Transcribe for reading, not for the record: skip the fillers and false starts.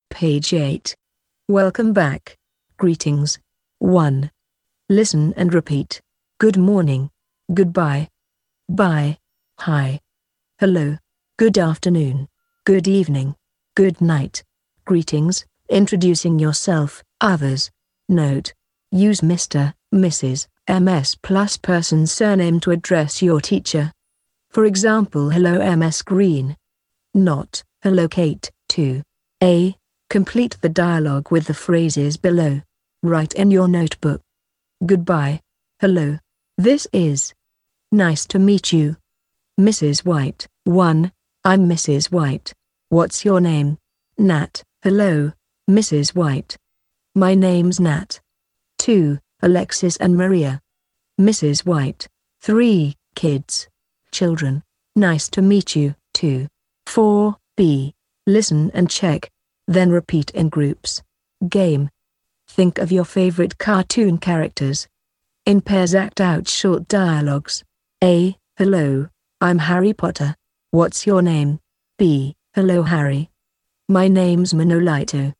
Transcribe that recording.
Page 8. Welcome back. Greetings. 1. Listen and repeat. Good morning. Goodbye. Bye. Hi. Hello. Good afternoon. Good evening. Good night. Greetings, introducing yourself, others. Note: use Mr., Mrs., MS plus person's surname to address your teacher. For example, hello Ms. Green. Not, hello Kate. 2. A. Complete the dialogue with the phrases below. Write in your notebook. Goodbye. Hello. This is. Nice to meet you. Mrs. White. 1. I'm Mrs. White. What's your name? Nat. Hello, Mrs. White. My name's Nat. 2. Alexis and Maria. Mrs. White. 3. Kids. Children. Nice to meet you. 2. 4. B. Listen and check. Then repeat in groups. Game. Think of your favorite cartoon characters. In pairs act out short dialogues. A. Hello, I'm Harry Potter. What's your name? B. Hello Harry. My name's Manolito.